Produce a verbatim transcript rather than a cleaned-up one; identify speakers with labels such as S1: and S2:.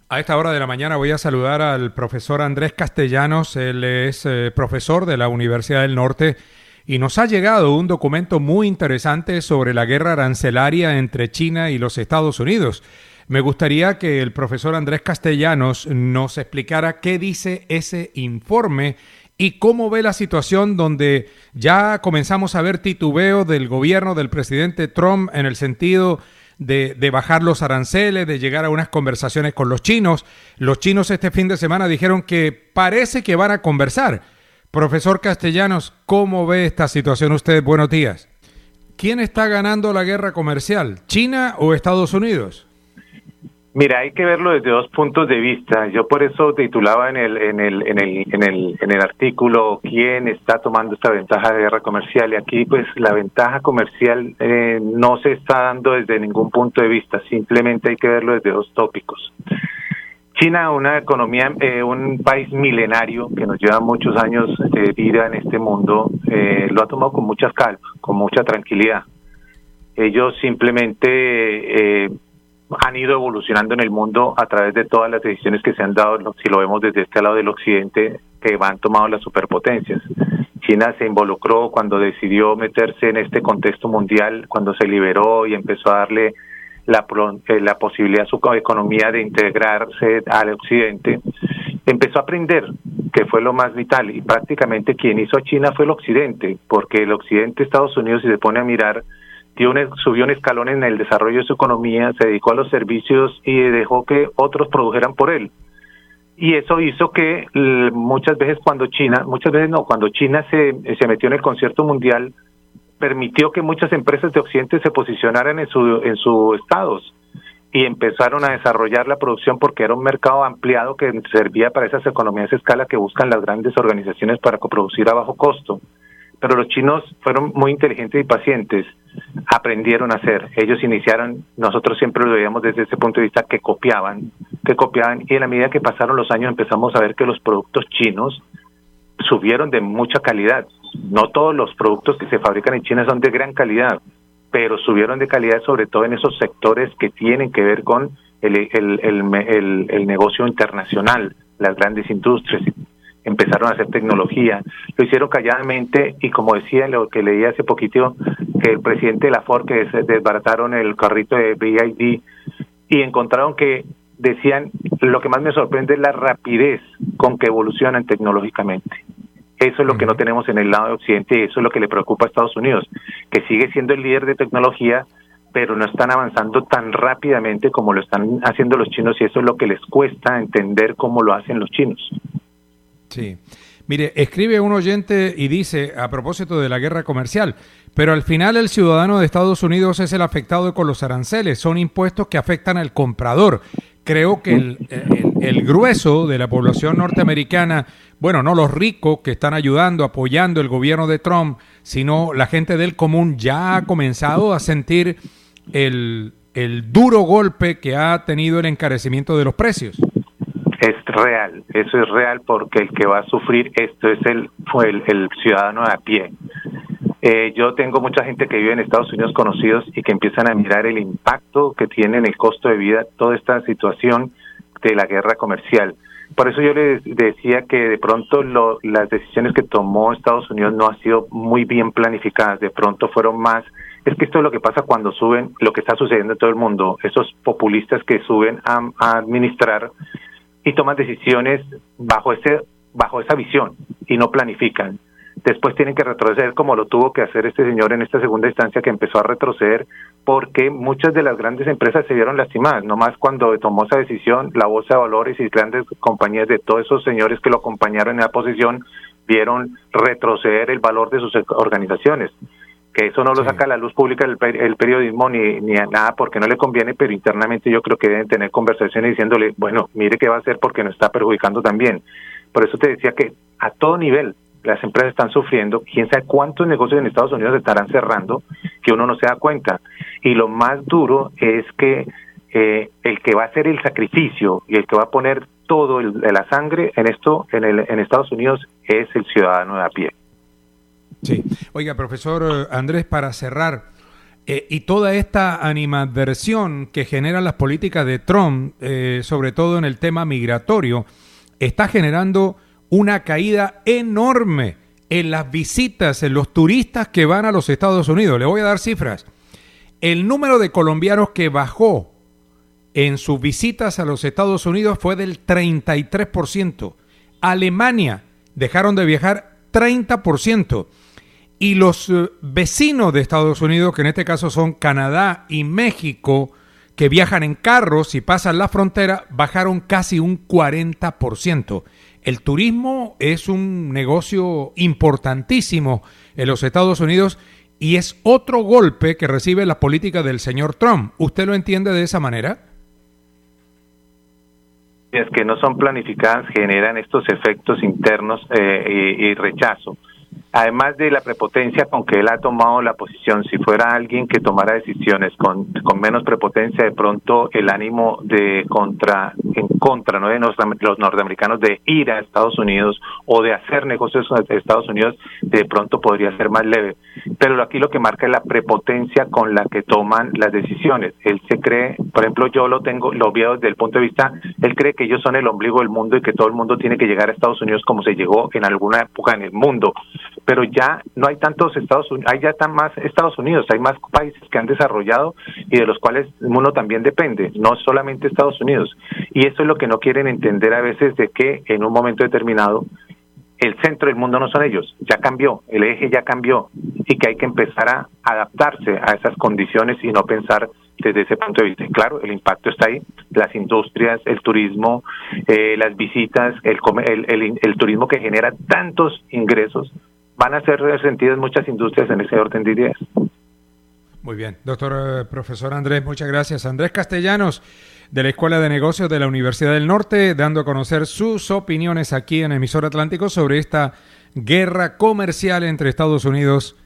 S1: A esta hora de la mañana voy a saludar al profesor Andrés Castellanos. Él es eh, profesor de la Universidad del Norte y nos ha llegado un documento muy interesante sobre la guerra arancelaria entre China y los Estados Unidos. Me gustaría que el profesor Andrés Castellanos nos explicara qué dice ese informe y cómo ve la situación donde ya comenzamos a ver titubeo del gobierno del presidente Trump en el sentido De, de bajar los aranceles, de llegar a unas conversaciones con los chinos. Los chinos este fin de semana dijeron que parece que van a conversar. Profesor Castellanos, ¿cómo ve esta situación usted? Buenos días. ¿Quién está ganando la guerra comercial, China o Estados Unidos?
S2: Mira, hay que verlo desde dos puntos de vista. Yo por eso titulaba en el en el en el en el en el artículo quién está tomando esta ventaja de guerra comercial, y aquí pues la ventaja comercial eh, no se está dando desde ningún punto de vista, simplemente hay que verlo desde dos tópicos. China, una economía, eh, un país milenario que nos lleva muchos años de vida en este mundo, eh, lo ha tomado con mucha calma, con mucha tranquilidad. Ellos simplemente eh, han ido evolucionando en el mundo a través de todas las decisiones que se han dado, si lo vemos desde este lado del occidente, que han tomado las superpotencias. China se involucró cuando decidió meterse en este contexto mundial, cuando se liberó y empezó a darle la, la posibilidad a su economía de integrarse al occidente. Empezó a aprender, que fue lo más vital, y prácticamente quien hizo a China fue el occidente, porque el occidente, Estados Unidos, si se pone a mirar, dio un, subió un escalón en el desarrollo de su economía, se dedicó a los servicios y dejó que otros produjeran por él. Y eso hizo que muchas veces cuando China, muchas veces no, cuando China se, se metió en el concierto mundial, permitió que muchas empresas de Occidente se posicionaran en su en sus estados y empezaron a desarrollar la producción porque era un mercado ampliado que servía para esas economías de escala que buscan las grandes organizaciones para coproducir a bajo costo. Pero los chinos fueron muy inteligentes y pacientes, aprendieron a hacer. Ellos iniciaron, nosotros siempre lo veíamos desde ese punto de vista, que copiaban, que copiaban, y en la medida que pasaron los años empezamos a ver que los productos chinos subieron de mucha calidad. No todos los productos que se fabrican en China son de gran calidad, pero subieron de calidad sobre todo en esos sectores que tienen que ver con el, el, el, el, el negocio internacional, las grandes industrias. Empezaron a hacer tecnología, lo hicieron calladamente, y como decía lo que leí hace poquito, que el presidente de la Ford, que desbarataron el carrito de B Y D y encontraron que decían, lo que más me sorprende es la rapidez con que evolucionan tecnológicamente. Eso es lo que no tenemos en el lado de Occidente, y eso es lo que le preocupa a Estados Unidos, que sigue siendo el líder de tecnología, pero no están avanzando tan rápidamente como lo están haciendo los chinos, y eso es lo que les cuesta entender cómo lo hacen los chinos.
S1: Sí. Mire, escribe un oyente y dice, a propósito de la guerra comercial, pero al final el ciudadano de Estados Unidos es el afectado con los aranceles, son impuestos que afectan al comprador. Creo que el, el, el grueso de la población norteamericana, bueno, no los ricos que están ayudando, apoyando el gobierno de Trump, sino la gente del común ya ha comenzado a sentir el, el duro golpe que ha tenido el encarecimiento de los precios.
S2: Es real, eso es real, porque el que va a sufrir esto es el, fue el, el ciudadano de a pie. Eh, yo tengo mucha gente que vive en Estados Unidos, conocidos, y que empiezan a mirar el impacto que tiene en el costo de vida toda esta situación de la guerra comercial. Por eso yo les decía que de pronto lo, las decisiones que tomó Estados Unidos no han sido muy bien planificadas, de pronto fueron más. Es que esto es lo que pasa cuando suben, lo que está sucediendo en todo el mundo, esos populistas que suben a, a administrar y toman decisiones bajo ese bajo esa visión y no planifican. Después tienen que retroceder, como lo tuvo que hacer este señor en esta segunda instancia, que empezó a retroceder porque muchas de las grandes empresas se vieron lastimadas. Nomás cuando tomó esa decisión, la bolsa de valores y grandes compañías de todos esos señores que lo acompañaron en la posición vieron retroceder el valor de sus organizaciones. Que eso no lo saca a la luz pública el, el periodismo ni, ni a nada, porque no le conviene, pero internamente yo creo que deben tener conversaciones diciéndole, bueno, mire qué va a hacer porque nos está perjudicando también. Por eso te decía que a todo nivel las empresas están sufriendo, quién sabe cuántos negocios en Estados Unidos estarán cerrando que uno no se da cuenta. Y lo más duro es que eh, el que va a hacer el sacrificio y el que va a poner todo el, la sangre en esto en, el, en Estados Unidos es el ciudadano de a pie.
S1: Sí. Oiga, profesor Andrés, para cerrar, eh, y toda esta animadversión que generan las políticas de Trump, eh, sobre todo en el tema migratorio, está generando una caída enorme en las visitas, en los turistas que van a los Estados Unidos. Le voy a dar cifras. El número de colombianos que bajó en sus visitas a los Estados Unidos fue del treinta y tres por ciento. Alemania dejaron de viajar treinta por ciento. Y los uh, vecinos de Estados Unidos, que en este caso son Canadá y México, que viajan en carros y pasan la frontera, bajaron casi un cuarenta por ciento. El turismo es un negocio importantísimo en los Estados Unidos y es otro golpe que recibe la política del señor Trump. ¿Usted lo entiende de esa manera?
S2: Es que no son planificadas, generan estos efectos internos eh, y, y rechazo. Además de la prepotencia con que él ha tomado la posición, si fuera alguien que tomara decisiones con, con menos prepotencia, de pronto el ánimo de contra, en contra, ¿no?, de los, los norteamericanos de ir a Estados Unidos o de hacer negocios en Estados Unidos, de pronto podría ser más leve. Pero aquí lo que marca es la prepotencia con la que toman las decisiones. Él se cree, por ejemplo, yo lo tengo, lo veo desde el punto de vista, él cree que ellos son el ombligo del mundo y que todo el mundo tiene que llegar a Estados Unidos como se llegó en alguna época en el mundo. Pero ya no hay tantos Estados Unidos, hay ya tan más Estados Unidos, hay más países que han desarrollado y de los cuales uno también depende, no solamente Estados Unidos. Y eso es lo que no quieren entender a veces, de que en un momento determinado el centro del mundo no son ellos, ya cambió, el eje ya cambió y que hay que empezar a adaptarse a esas condiciones y no pensar desde ese punto de vista. Y claro, el impacto está ahí, las industrias, el turismo, eh, las visitas, el, el, el, el turismo que genera tantos ingresos, van a ser resentidas muchas industrias en ese orden de ideas.
S1: Muy bien, doctor eh, profesor Andrés, muchas gracias. Andrés Castellanos, de la Escuela de Negocios de la Universidad del Norte, dando a conocer sus opiniones aquí en Emisor Atlántico sobre esta guerra comercial entre Estados Unidos